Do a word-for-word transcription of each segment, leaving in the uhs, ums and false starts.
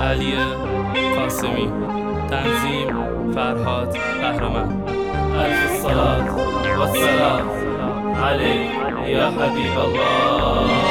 علی قاسمی. تنظیم فرهاد بهرمند. الف الصلاة والسلام علیک یا حبیب الله.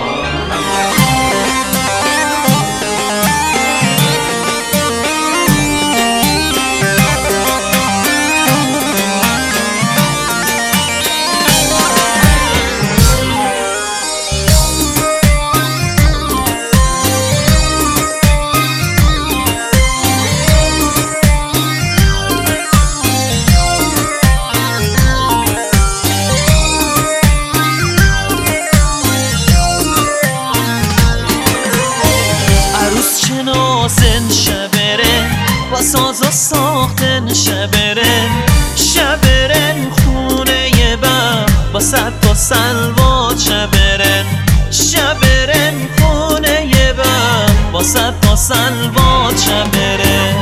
شناسن شبره با ساز و ساختن شبره شبرن خونه ی بم با صد تا سلوات شبرن شبرن خونه ی بم با صد تا سلوات شبرن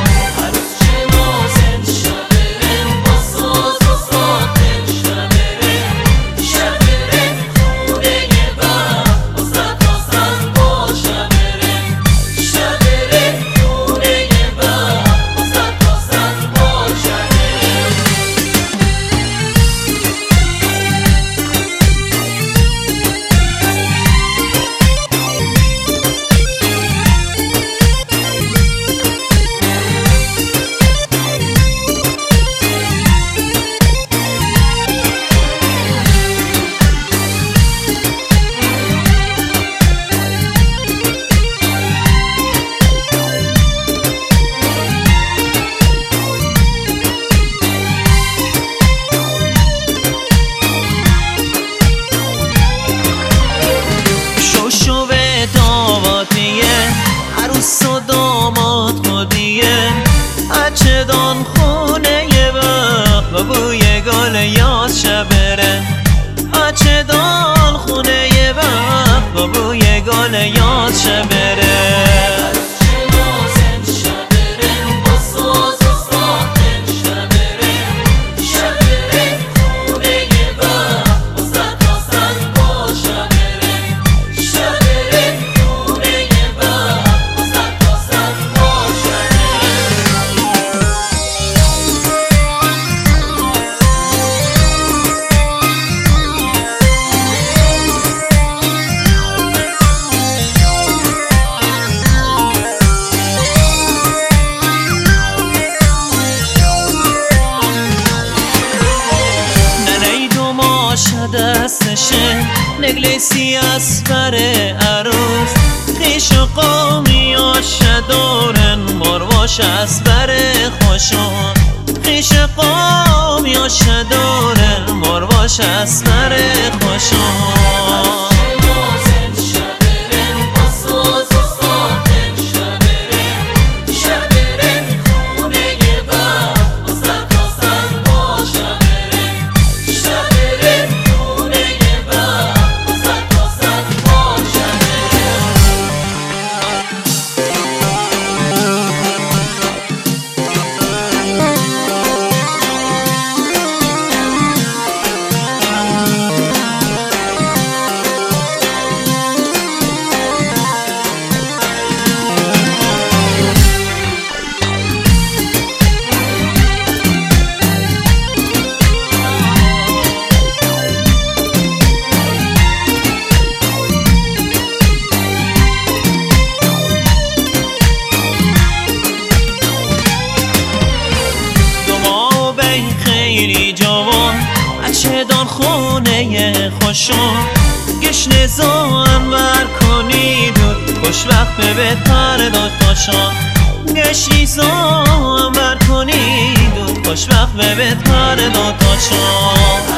عروس و داماد خودیه اچدان خونه ی وقت با بوی گل یاد شبره اچدان خونه ی وقت با بوی گل یاد شبره دستشه نگلیسی از بر عروس خیش و قومیاش دورن مرواش از بر خوشون خیش قومیاش دورن مرواش از بر خوشون اچدان خونه خوشون گشن زوان بر کنید و خوش وقت به پرداخت تاشان گشنی زوان بر کنید و خوش وقت به پرداخت تاشان